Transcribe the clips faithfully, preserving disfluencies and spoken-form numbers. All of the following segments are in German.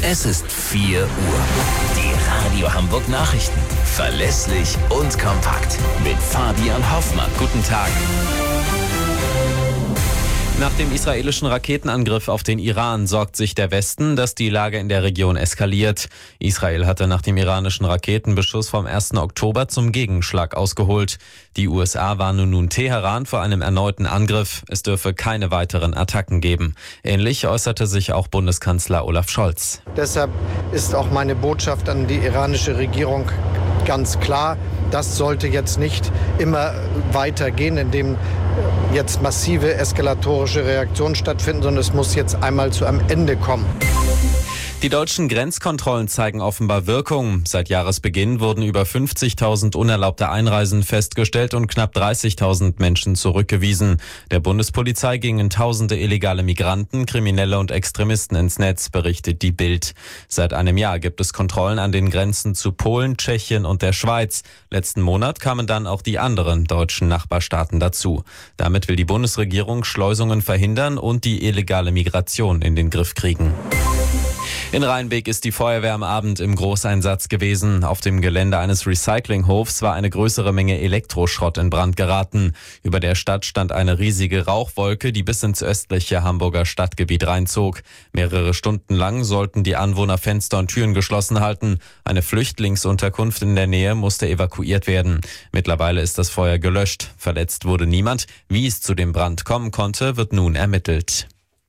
Es ist vier Uhr. Die Radio Hamburg Nachrichten. Verlässlich und kompakt. Mit Fabian Hoffmann. Guten Tag. Nach dem israelischen Raketenangriff auf den Iran sorgt sich der Westen, dass die Lage in der Region eskaliert. Israel hatte nach dem iranischen Raketenbeschuss vom ersten Oktober zum Gegenschlag ausgeholt. Die U S A warnen nun Teheran vor einem erneuten Angriff. Es dürfe keine weiteren Attacken geben. Ähnlich äußerte sich auch Bundeskanzler Olaf Scholz. Deshalb ist auch meine Botschaft an die iranische Regierung ganz klar. Das sollte jetzt nicht immer weitergehen, indem jetzt massive eskalatorische Reaktionen stattfinden, sondern es muss jetzt einmal zu einem Ende kommen. Die deutschen Grenzkontrollen zeigen offenbar Wirkung. Seit Jahresbeginn wurden über fünfzigtausend unerlaubte Einreisen festgestellt und knapp dreißigtausend Menschen zurückgewiesen. Der Bundespolizei gingen tausende illegale Migranten, Kriminelle und Extremisten ins Netz, berichtet die Bild. Seit einem Jahr gibt es Kontrollen an den Grenzen zu Polen, Tschechien und der Schweiz. Letzten Monat kamen dann auch die anderen deutschen Nachbarstaaten dazu. Damit will die Bundesregierung Schleusungen verhindern und die illegale Migration in den Griff kriegen. In Rheinbeek ist die Feuerwehr am Abend im Großeinsatz gewesen. Auf dem Gelände eines Recyclinghofs war eine größere Menge Elektroschrott in Brand geraten. Über der Stadt stand eine riesige Rauchwolke, die bis ins östliche Hamburger Stadtgebiet reinzog. Mehrere Stunden lang sollten die Anwohner Fenster und Türen geschlossen halten. Eine Flüchtlingsunterkunft in der Nähe musste evakuiert werden. Mittlerweile ist das Feuer gelöscht. Verletzt wurde niemand. Wie es zu dem Brand kommen konnte, wird nun ermittelt.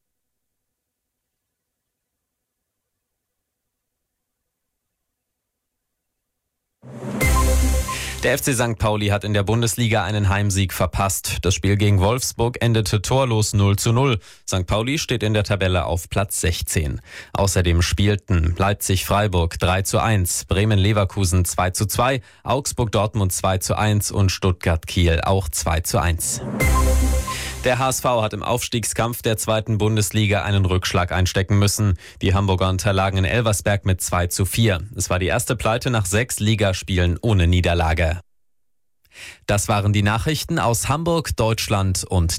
Der F C Sankt Pauli hat in der Bundesliga einen Heimsieg verpasst. Das Spiel gegen Wolfsburg endete torlos null zu null. Sankt Pauli steht in der Tabelle auf Platz sechzehn. Außerdem spielten Leipzig-Freiburg drei zu eins, Bremen-Leverkusen zwei zu zwei, Augsburg-Dortmund zwei zu eins und Stuttgart-Kiel auch zwei zu eins. Der H S V hat im Aufstiegskampf der zweiten Bundesliga einen Rückschlag einstecken müssen. Die Hamburger unterlagen in Elversberg mit zwei zu vier. Es war die erste Pleite nach sechs Ligaspielen ohne Niederlage. Das waren die Nachrichten aus Hamburg, Deutschland und